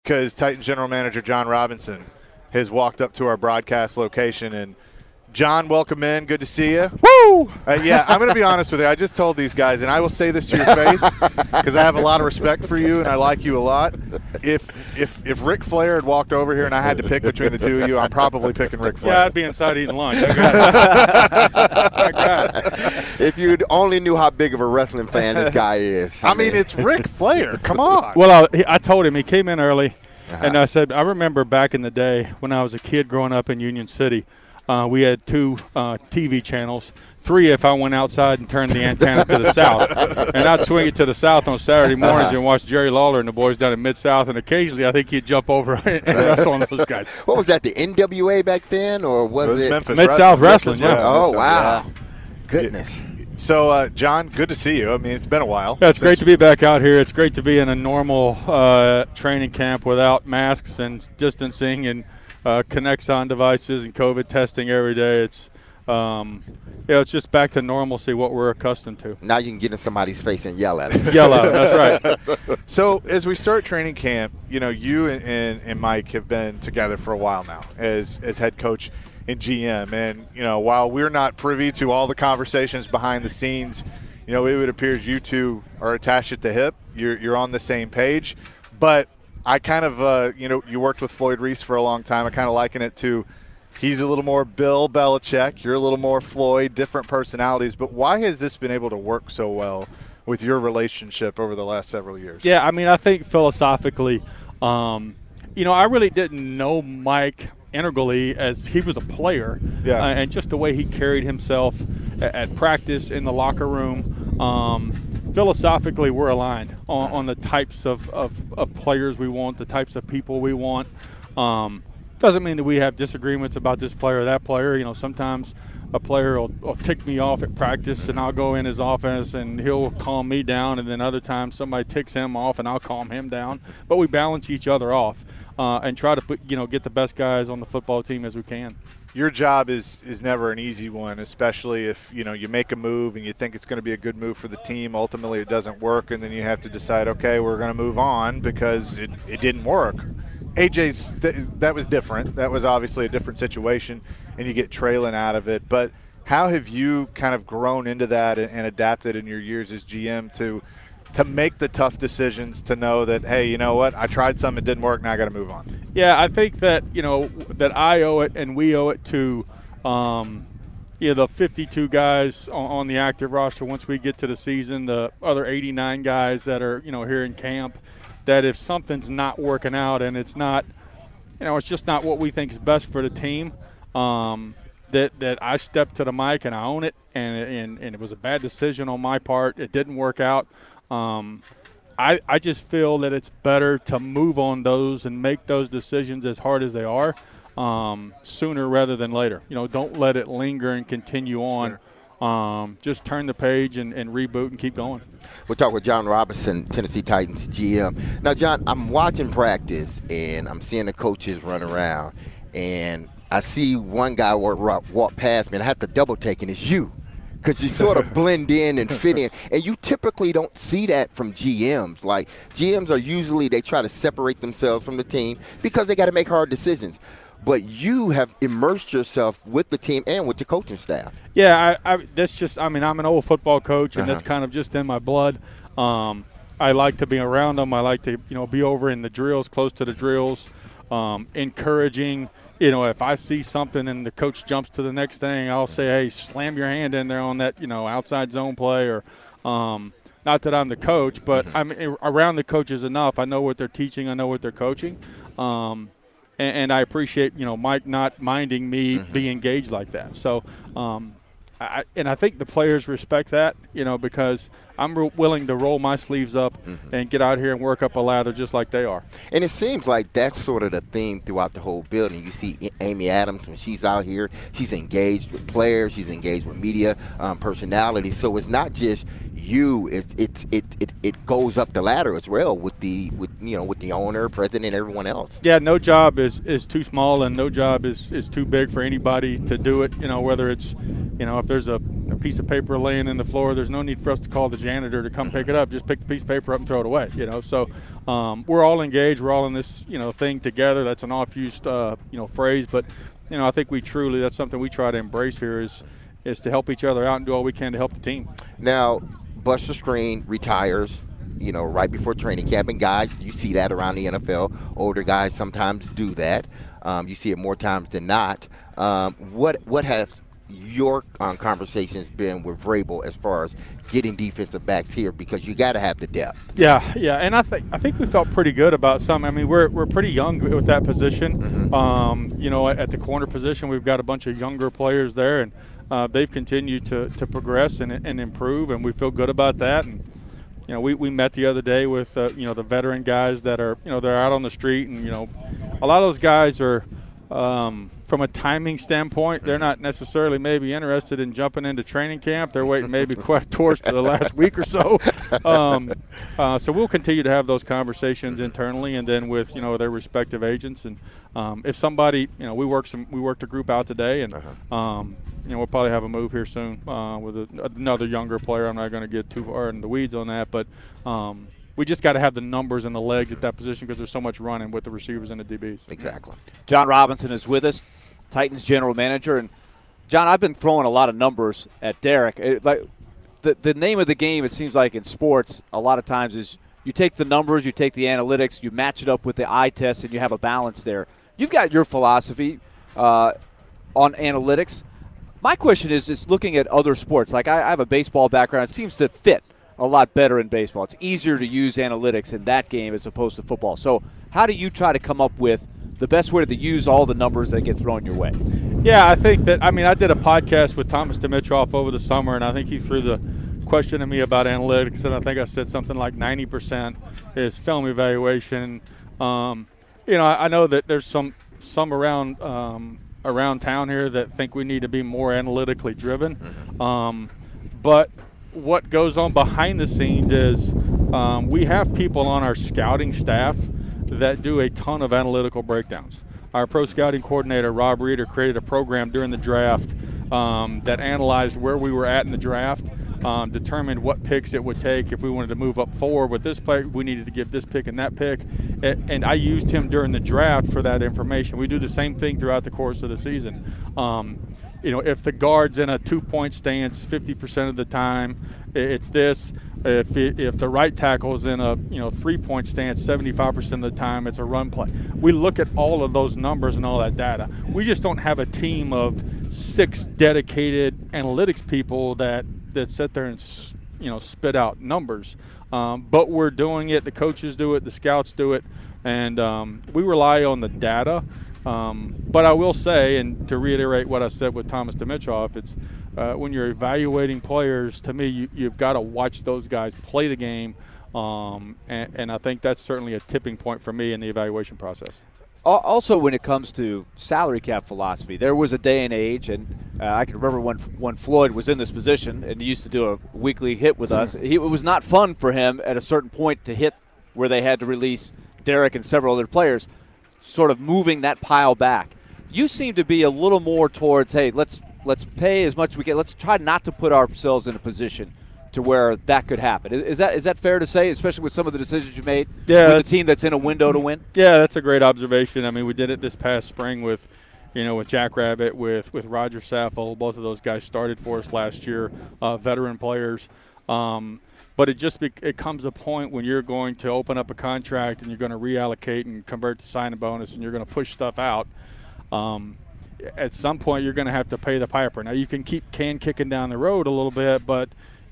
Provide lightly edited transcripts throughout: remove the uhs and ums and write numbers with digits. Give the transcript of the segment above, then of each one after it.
because Titans general manager John Robinson has walked up to our broadcast location. And John, welcome in. Good to see you. Woo! Yeah, I'm going to be honest with you. I just told these guys, and I will say this to your face because I have a lot of respect for you and I like you a lot. If Ric Flair had walked over here and I had to pick between the two of you, I'm probably picking Ric Flair. Yeah, I'd be inside eating lunch. I got it. If you only knew how big of a wrestling fan this guy is. I mean, it's Ric Flair. Come on. Well, I told him he came in early, and I said, I remember back in the day when I was a kid growing up in Union City, we had 2 TV channels, 3 if I went outside and turned the antenna to the south. And I'd swing it to the south on Saturday mornings and watch Jerry Lawler and the boys down in Mid-South, and occasionally I think he'd jump over and wrestle on those guys. What was that, the NWA back then, or was it? Memphis Mid-South Wrestling, yeah. Oh, wow. Goodness. So, John, good to see you. I mean, it's been a while. Yeah, it's great to be back out here. It's great to be in a normal training camp without masks and distancing and Connexon devices and COVID testing every day. It's it's just back to normalcy, what we're accustomed to. Now you can get in somebody's face and yell at them. Yell out, that's right. So as we start training camp, you and Mike have been together for a while now as head coach and GM. And, while we're not privy to all the conversations behind the scenes, it would appear you two are attached at the hip. You're on the same page. But I kind of, you worked with Floyd Reese for a long time. I kind of liken it to he's a little more Bill Belichick. You're a little more Floyd, different personalities. But why has this been able to work so well with your relationship over the last several years? Yeah, I mean, I think philosophically, I really didn't know Mike integrally as he was a player. Yeah. And just the way he carried himself at practice, in the locker room. Philosophically, we're aligned on the types of players we want, the types of people we want. Doesn't mean that we have disagreements about this player or that player. Sometimes a player will tick me off at practice, and I'll go in his offense, and he'll calm me down. And then other times somebody ticks him off, and I'll calm him down. But we balance each other off and try to get the best guys on the football team as we can. Your job is never an easy one, especially if you make a move and you think it's going to be a good move for the team. Ultimately, it doesn't work, and then you have to decide, okay, we're going to move on because it didn't work. AJ's that was different. That was obviously a different situation, and you get Traylon out of it. But how have you kind of grown into that and adapted in your years as GM to make the tough decisions, to know that, hey, you know what, I tried something, it didn't work, now I got to move on? Yeah, I think that, that I owe it and we owe it to, the 52 guys on the active roster once we get to the season, the other 89 guys that are, here in camp, that if something's not working out and it's not, it's just not what we think is best for the team, that I stepped to the mic and I own it, and it was a bad decision on my part. It didn't work out. I just feel that it's better to move on those and make those decisions, as hard as they are, sooner rather than later. Don't let it linger and continue on. Sure. Just turn the page and reboot and keep going. We'll talk with John Robinson, Tennessee Titans GM. Now, John, I'm watching practice, and I'm seeing the coaches run around, and I see one guy walk past me, and I have to double take, and it's you. Because you sort of blend in and fit in. And you typically don't see that from GMs. Like, GMs are usually, they try to separate themselves from the team because they got to make hard decisions. But you have immersed yourself with the team and with the coaching staff. Yeah, that's just, I'm an old football coach, and that's kind of just in my blood. I like to be around them. I like to, be over in the drills, close to the drills, encouraging. If I see something and the coach jumps to the next thing, I'll say, hey, slam your hand in there on that, outside zone play. Or not that I'm the coach, but I'm around the coaches enough. I know what they're teaching. I know what they're coaching. And I appreciate, Mike not minding me being engaged like that. So I think the players respect that, because I'm willing to roll my sleeves up and get out here and work up a ladder just like they are. And it seems like that's sort of the theme throughout the whole building. You see Amy Adams, when she's out here, she's engaged with players, she's engaged with media personalities. So it's not just it goes up the ladder as well with the owner, president, everyone else. Yeah, no job is too small, and no job is too big for anybody to do it. Whether it's if there's a piece of paper laying in the floor, there's no need for us to call the janitor to come pick it up. Just pick the piece of paper up and throw it away. So we're all engaged. We're all in this thing together. That's an oft-used phrase, but I think that's something we try to embrace here is to help each other out and do all we can to help the team. Now, Buster Skrine retires, right before training camp, and guys, you see that around the NFL. Older guys sometimes do that. You see it more times than not. What have your conversations been with Vrabel as far as getting defensive backs here, because you got to have the depth? Yeah, and I think we felt pretty good about some. I mean, we're pretty young with that position. Mm-hmm. At the corner position, we've got a bunch of younger players there, and they've continued to progress and improve, and we feel good about that. And we met the other day with the veteran guys that are they're out on the street, and a lot of those guys are. From a timing standpoint, they're not necessarily maybe interested in jumping into training camp. They're waiting maybe quite towards to the last week or so. So we'll continue to have those conversations internally, and then with their respective agents. And if somebody, we worked a group out today, and we'll probably have a move here soon with another younger player. I'm not going to get too far in the weeds on that, but. We just got to have the numbers and the legs at that position because there's so much running with the receivers and the DBs. Exactly. Jon Robinson is with us, Titans general manager. And, John, I've been throwing a lot of numbers at Derek. The name of the game, it seems like in sports, a lot of times is you take the numbers, you take the analytics, you match it up with the eye test, and you have a balance there. You've got your philosophy on analytics. My question is looking at other sports. Like I have a baseball background. It seems to fit a lot better in baseball. It's easier to use analytics in that game as opposed to football. So how do you try to come up with the best way to use all the numbers that get thrown your way? Yeah, I think that, I did a podcast with Thomas Dimitroff over the summer, and I think he threw the question to me about analytics, and I think I said something like 90% is film evaluation. I know that there's some around town here that think we need to be more analytically driven. But what goes on behind the scenes is we have people on our scouting staff that do a ton of analytical breakdowns. Our pro scouting coordinator, Rob Reeder, created a program during the draft that analyzed where we were at in the draft, determined what picks it would take. If we wanted to move up forward with this player, we needed to give this pick and that pick. And I used him during the draft for that information. We do the same thing throughout the course of the season. If the guard's in a 2-point stance 50% of the time, it's this. If the right tackle's in a 3-point stance 75% of the time, it's a run play. We look at all of those numbers and all that data. We just don't have a team of 6 dedicated analytics people that sit there and spit out numbers. But we're doing it. The coaches do it. The scouts do it, and we rely on the data. But I will say, and to reiterate what I said with Thomas Dimitroff, it's when you're evaluating players, to me, you've got to watch those guys play the game, and I think that's certainly a tipping point for me in the evaluation process. Also, when it comes to salary cap philosophy, there was a day and age, and I can remember when Floyd was in this position and he used to do a weekly hit with us. It was not fun for him at a certain point to hit where they had to release Derek and several other players, sort of moving that pile back. You seem to be a little more towards, hey, let's pay as much as we can. Let's try not to put ourselves in a position to where that could happen. Is that fair to say, especially with some of the decisions you made with a team that's in a window to win? Yeah, that's a great observation. We did it this past spring with Jack Rabbit, with Roger Saffold. Both of those guys started for us last year, veteran players. But it comes a point when you're going to open up a contract and you're going to reallocate and convert to sign-in bonus and you're going to push stuff out. At some point, you're going to have to pay the piper. Now, you can keep kicking down the road a little bit, but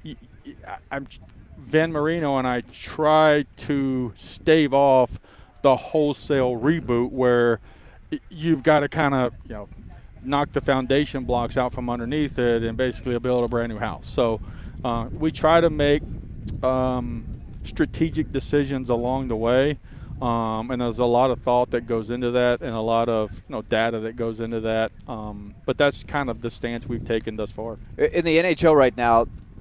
Van Marino and I try to stave off the wholesale reboot where you've got to kind of knock the foundation blocks out from underneath it and basically build a brand new house. So we try to make strategic decisions along the way, and there's a lot of thought that goes into that and a lot of data that goes into that. But that's kind of the stance we've taken thus far. In the NHL right now,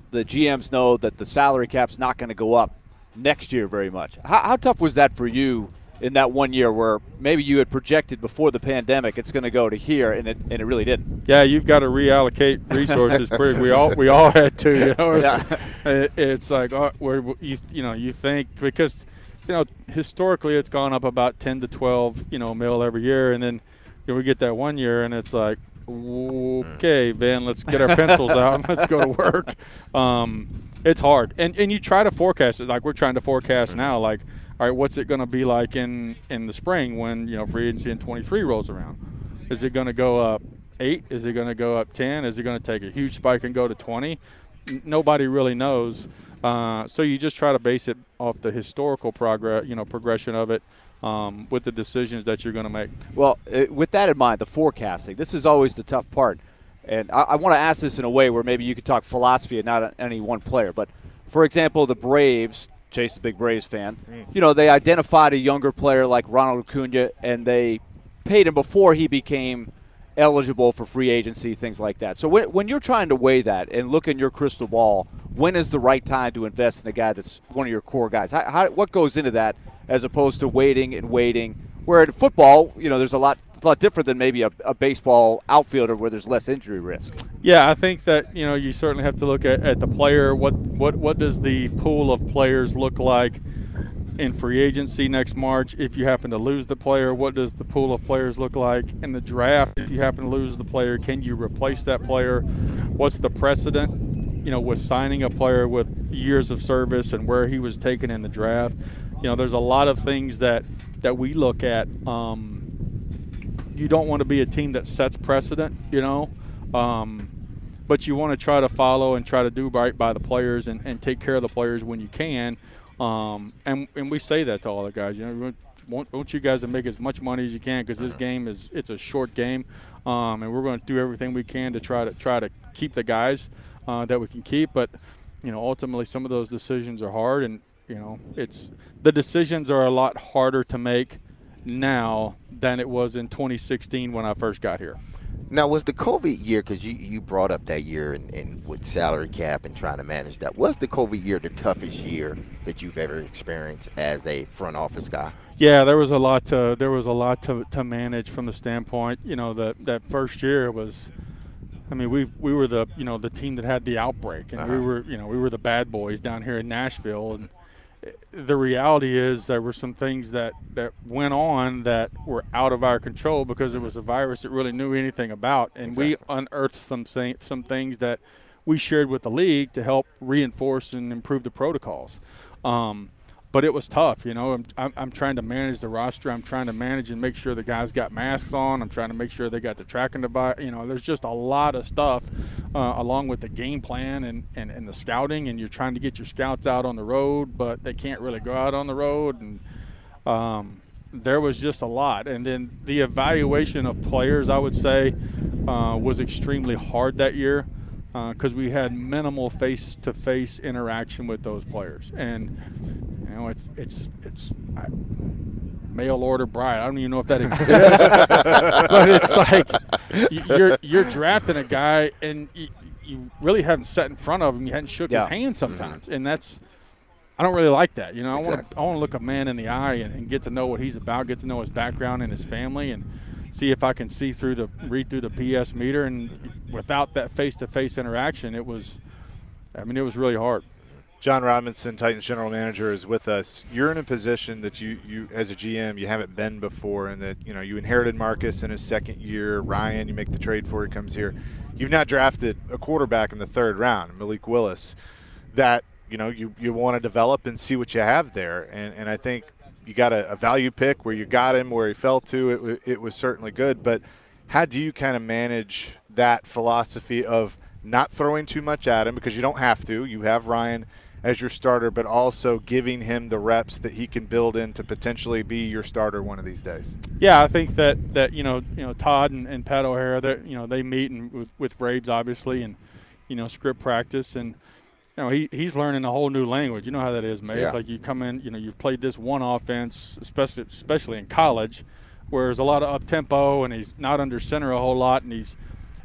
the GMs know that the salary cap's not going to go up next year very much. How tough was that for you in that 1 year where maybe you had projected before the pandemic it's going to go to here and it really didn't? Yeah, you've got to reallocate resources. we all had to. You know, it's like you think because historically it's gone up about 10 to 12 mil every year, and then we get that 1 year and it's like, okay, Ben, let's get our pencils out and let's go to work. It's hard, and you try to forecast it like we're trying to forecast now. Like, all right, what's it going to be like in the spring when free agency in 23 rolls around? Is it going to go up 8? Is it going to go up 10? Is it going to take a huge spike and go to 20? Nobody really knows. So you just try to base it off the historical progression of it. With the decisions that you're going to make. Well, with that in mind, the forecasting, this is always the tough part. And I want to ask this in a way where maybe you could talk philosophy and not any one player. But, for example, the Braves, Chase is a big Braves fan, they identified a younger player like Ronald Acuna, and they paid him before he became eligible for free agency, things like that. So when you're trying to weigh that and look in your crystal ball, when is the right time to invest in a guy that's one of your core guys? What goes into that as opposed to waiting and waiting? Where in football, there's a lot different than maybe a baseball outfielder where there's less injury risk. Yeah, I think that you certainly have to look at the player. What does the pool of players look like in free agency next March? If you happen to lose the player, what does the pool of players look like in the draft? If you happen to lose the player, can you replace that player? What's the precedent, with signing a player with years of service and where he was taken in the draft? There's a lot of things that we look at. You don't want to be a team that sets precedent, but you want to try to follow and try to do right by the players and take care of the players when you can. And we say that to all the guys. We want you guys to make as much money as you can because this game it's a short game, and we're going to do everything we can to try to keep the guys that we can keep. But ultimately, some of those decisions are hard, and the decisions are a lot harder to make now than it was in 2016 when I first got here. Now, was the COVID year, because you brought up that year and with salary cap and trying to manage that, was the COVID year the toughest year that you've ever experienced as a front office guy? Yeah, there was a lot to manage from the standpoint. That first year was, we were the team that had the outbreak, and we were the bad boys down here in Nashville. And the reality is there were some things that went on that were out of our control because it was a virus that really knew anything about, and we unearthed some things that we shared with the league to help reinforce and improve the protocols. But it was tough, I'm trying to manage the roster. I'm trying to manage and make sure the guys got masks on. I'm trying to make sure they got the tracking device. There's just a lot of stuff along with the game plan and the scouting, and you're trying to get your scouts out on the road, but they can't really go out on the road. And there was just a lot. And then the evaluation of players, I would say, was extremely hard that year. Because we had minimal face-to-face interaction with those players, and it's mail order bride. I don't even know if that exists, but it's like you're drafting a guy and you really haven't sat in front of him. You hadn't shook his hand sometimes, and that's I don't really like that. I want to look a man in the eye and get to know what he's about, get to know his background and his family, and see if I can read through the PS meter. And without that face-to-face interaction, it was really hard. Jon Robinson, Titans general manager, is with us. You're in a position that you as a GM, you haven't been before, and that you inherited Marcus in his second year. Ryan, you make the trade for, he comes here. You've now drafted a quarterback in the third round, Malik Willis, that you want to develop and see what you have there. And I think you got a value pick where you got him where he fell to. It was certainly good. But how do you kind of manage that philosophy of not throwing too much at him, because you don't have to? You have Ryan as your starter, but also giving him the reps that he can build in to potentially be your starter one of these days. Yeah, I think that Todd and Pat O'Hara, they meet with Braves obviously, and script practice, and he's learning a whole new language. You know how that is, May. It's like you come in, you've played this one offense, especially in college, where there's a lot of up tempo, and he's not under center a whole lot, and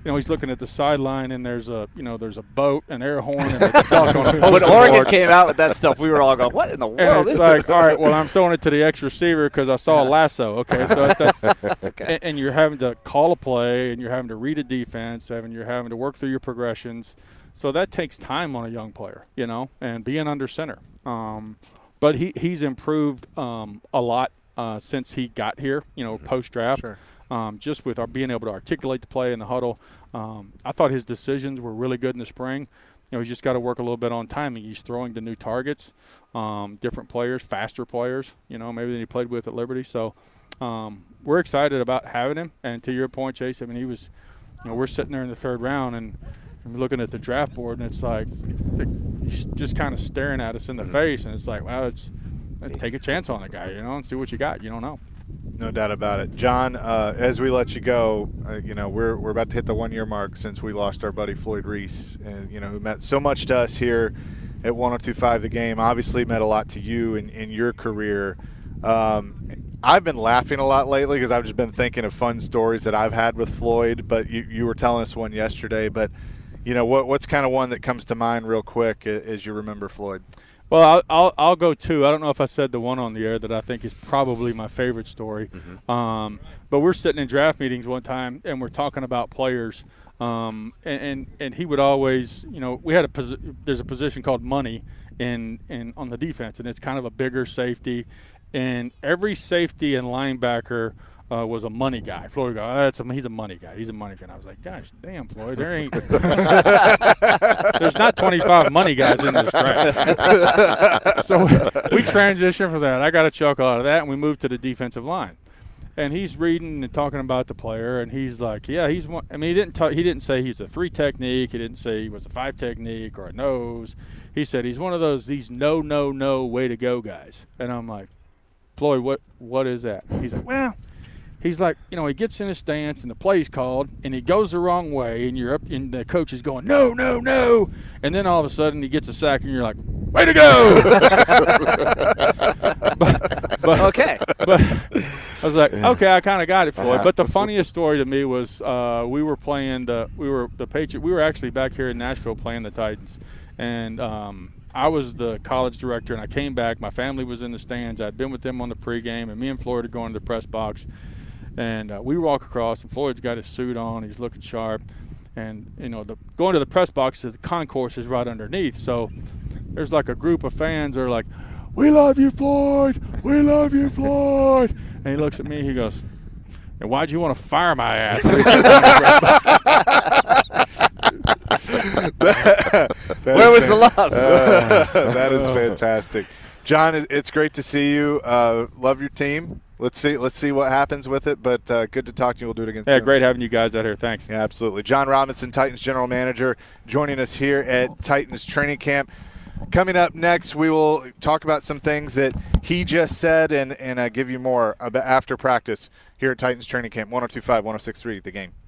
he's looking at the sideline and there's a boat, an air horn, and a duck on a poster When Oregon board. came out with that stuff, we were all going, "What in the world?" And it's is like, this? all right, well, I'm throwing it to the ex-receiver because I saw a lasso. Okay, so that's Okay. and you're having to call a play, and you're having to read a defense, and you're having to work through your progressions. So that takes time on a young player, and being under center. But he's improved a lot since he got here, post-draft. Sure. Just with being able to articulate the play in the huddle. I thought his decisions were really good in the spring. He's just got to work a little bit on timing. He's throwing to new targets, different players, faster players, maybe than he played with at Liberty. So we're excited about having him. And to your point, Chase, I mean, he was, we're sitting there in the third round and looking at the draft board, and it's like he's just kind of staring at us in the face. And it's like, well, let's take a chance on the guy, and see what you got. You don't know. No doubt about it. John, as we let you go, we're about to hit the 1 year mark since we lost our buddy Floyd Reese, and who meant so much to us here at 102.5 The Game. Obviously meant a lot to you in your career. I've been laughing a lot lately because I've just been thinking of fun stories that I've had with Floyd, but you were telling us one yesterday. But, what's kind of one that comes to mind real quick as you remember Floyd? Well, I'll go two. I don't know if I said the one on the air that I think is probably my favorite story. Mm-hmm. But we're sitting in draft meetings one time, and we're talking about players. And he would always, we had there's a position called money in on the defense, and it's kind of a bigger safety. And every safety and linebacker was a money guy. Floyd would go, he's a money guy. He's a money guy. And I was like, gosh, damn, Floyd, there ain't. There's not 25 money guys in this draft. So we transitioned from that. I got a chuckle out of that, and we moved to the defensive line. And he's reading and talking about the player, and he's like, yeah, he's one. I mean, he didn't say he's a 3 technique. He didn't say he was a 5 technique or a nose. He said he's one of these no way to go guys. And I'm like, Floyd, what is that? He's like, well. He's like, he gets in his stance and the play's called and he goes the wrong way and you're up and the coach is going, no. And then all of a sudden he gets a sack and you're like, way to go. but Okay. But I was like, okay, I kind of got it, Floyd. But the funniest story to me was we were actually back here in Nashville playing the Titans. And I was the college director and I came back. My family was in the stands. I'd been with them on the pregame and me and Floyd are going to the press box. And we walk across, and Floyd's got his suit on. He's looking sharp. And, going to the press box, the concourse is right underneath. So there's like a group of fans that are like, we love you, Floyd. We love you, Floyd. And he looks at me. He goes, and why'd you want to fire my ass? Where was the love? That is fantastic. John, it's great to see you. Love your team. Let's see what happens with it, but good to talk to you. We'll do it again soon. Yeah, great having you guys out here. Thanks. Yeah, absolutely. John Robinson, Titans general manager, joining us here at Titans training camp. Coming up next, we will talk about some things that he just said and give you more about after practice here at Titans training camp. 102.5, 106.3, The Game.